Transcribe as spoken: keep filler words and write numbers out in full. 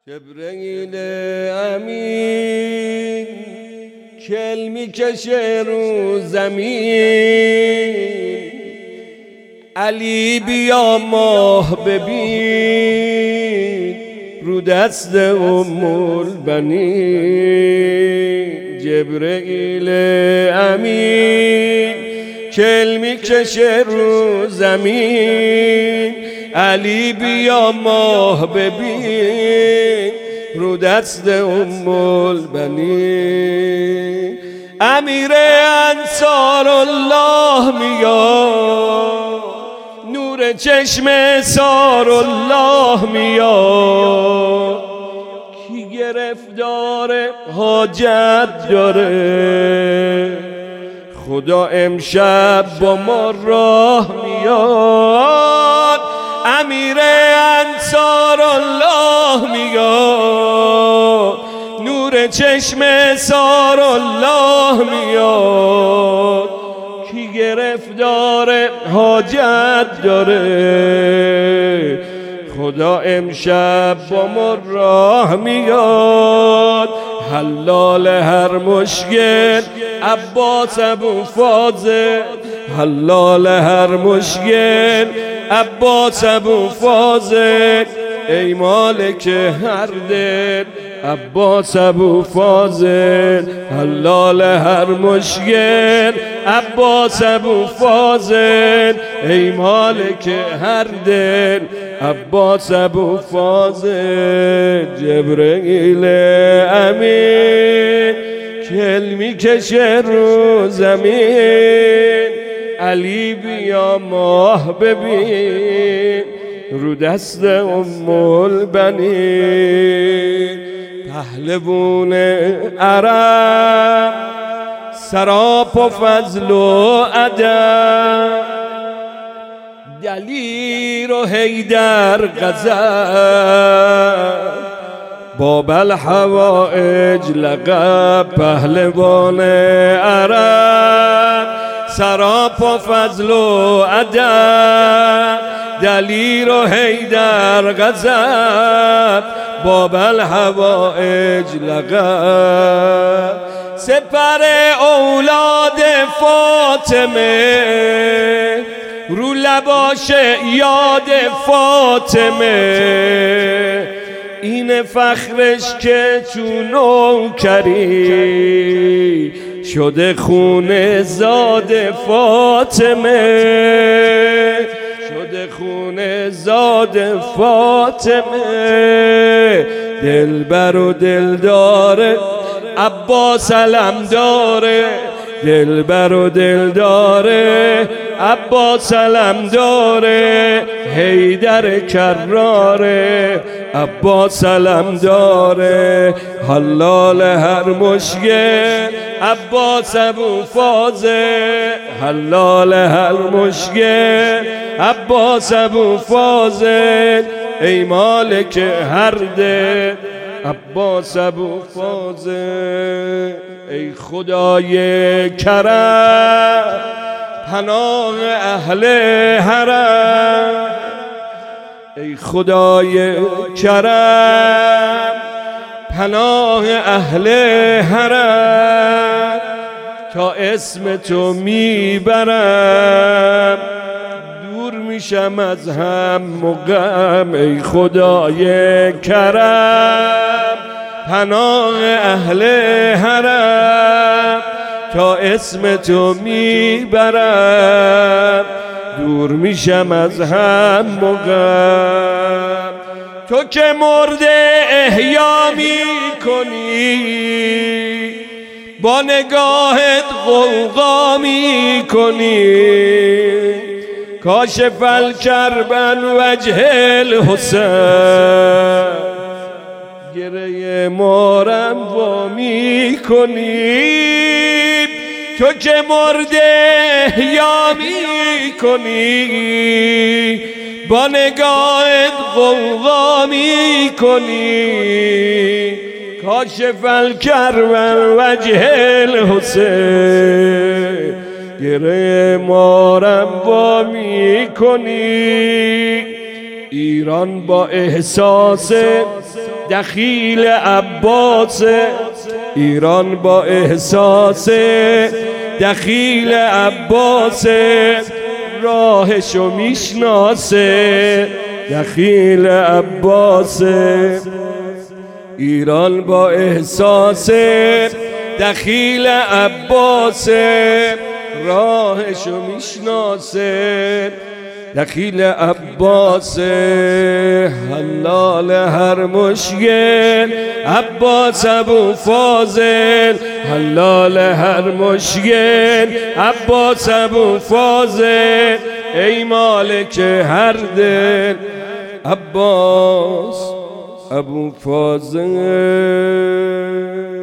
جبرئیل امین کل میکشه رو زمین، علی بیا ماه ببین رو دست ام البنین. جبرئیل امین کل میکشه رو زمین، علی بیا ماه ببین رو دست ام البنین. امیر انصار الله میاد، نور چشم سار الله میاد، کی گرفتار حاجت داره خدا امشب با ما راه میاد. امیر انصار الله میاد، نور چشم سار الله میاد، کی گرفتار حاجت داره خدا امشب با ما راه میاد. حلال هر مشکل عباس ابو فاضل، حلال هر مشکل عباس ابو فاضل، ای مالک هر دل عباس ابو فاضل. حلال هر مشکل عباس ابو فاضل، ای مالک هر دل عباس ابو فاضل. جبرئیل امین کل میکشه رو زمین، علی بیا ماه ببین رو دست ام البنین. پهلوون عرب سراپ و فضل و ادب، دلیر و حیدر غضب، باب الحوائج لقب. پهلوان عرب سراپ و فضل و ادب، دلیر و حیدر غضب، باب الحوائج لقب. سپر اولاد فاطمه رو لباش یاد فاطمه، این فخرش که تو نوکری شده خون زاد فاطمه، شده خون زاد فاطمه. دلبر و دلداره عباس علم داره، دلبر و دلداره عباس علم داره، حیدر کراره عباس علم داره. حلال هر مشکل عباس ابو فاضل، حلال هر مشکل عباس ابو فاضل، ای مالک هر دل عباس ابو فاضل. ای خدای کرم پناه اهل حرم، ای خدای کرم پناه اهل حرم، تا اسم تو میبرم دور میشم از هم و غم. ای خدای کرم پناه اهل حرم، تا اسم تو میبرم دور میشم از هم و غم. تو که مرده احیا میکنی، با نگاهت غوغا میکنی، کاشف الکربن وجه الحسین، گره مارم وا میکنی. تو که مرده احیا میکنی، با نگاهت غوغا میکنی، کاشف الکربن وجه الحسین، گره مارم وا میکنی. ایران با احساس دخیل عباس، ایران با احساس دخیل عباس، راهشو میشناسه دخیل عباس، ایران با احساس دخیل عباس، راهشو میشناسه دخیل عباس. حلال هر مشکل عباس ابو فاضل، حلال هر مشکل عباس ابو فاضل، ای مالک هر دل عباس ابو فاضل.